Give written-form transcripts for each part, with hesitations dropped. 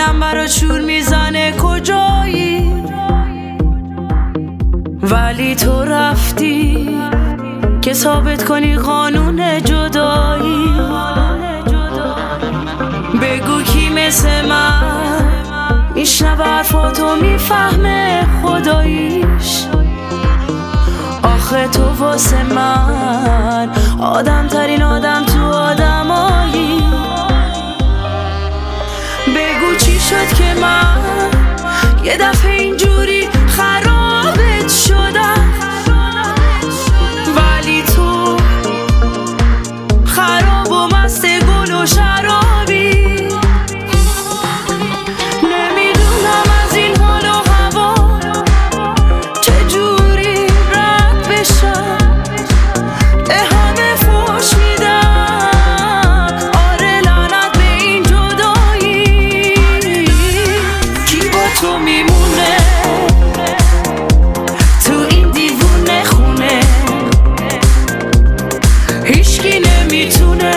دلم برا شور میزنه کجایی، ولی تو رفتی که ثابت کنی قانون جدایی. بگو کی مثل من میشنوه حرفاتو میفهمه خداییش. آخه تو واسه من آدم ترین آدم تو آدمایی. بگو چی شد که من یه دفعه اینجوری خرابت شدم، ولی تو خراب و مست گل و شرابی. نمیدونم از این حال و هوا چجوری رد بشم، به همه فوش میدم. آره لعنت به این جدایی. کی با تو میمونه تو این دیوونه خونه؟ هیچکی نمیتونه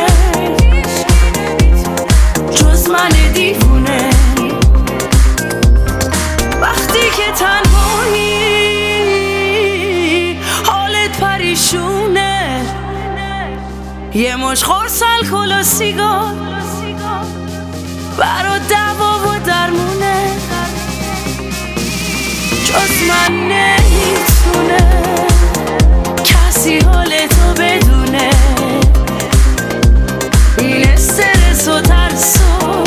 جز من دیوونه. وقتی که تنهایی حالت پریشونه، یه مش خورس الکل و سیگار برا دوا و درمونه. جز من نمیتونه کسی حالتو بدونه. این استرس و ترس و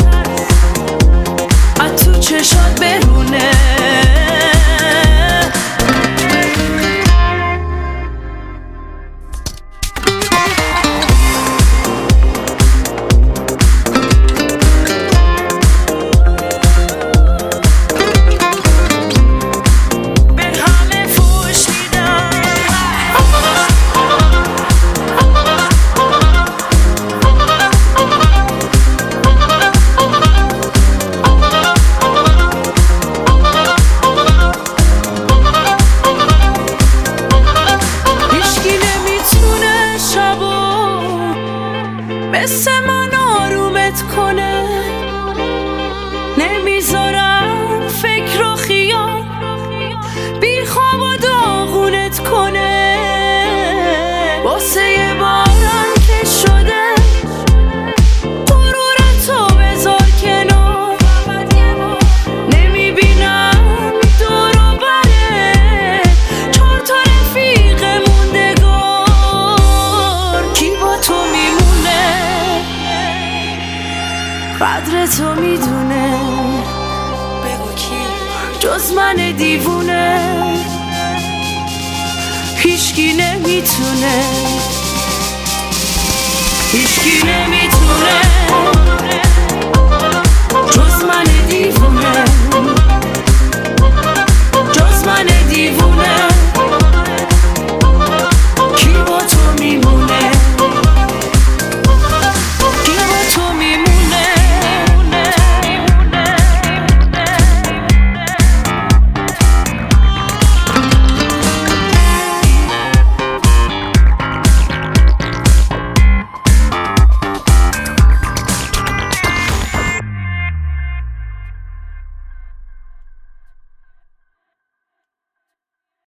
از تو چشات برونه. مثل من آرومت کنه، نمیذارم فکر و خیال بی خواب و داغونت کنه. واسه یه بارم که شده غرورتو بذار کنار. نمیبینم دور و بره 4 تا رفیق موندگار. کی با تو میمونه قدر تو میدونه؟ بگو کی جز من دیوونه؟ هیچکی نمیتونه، هیچکی نمیتونه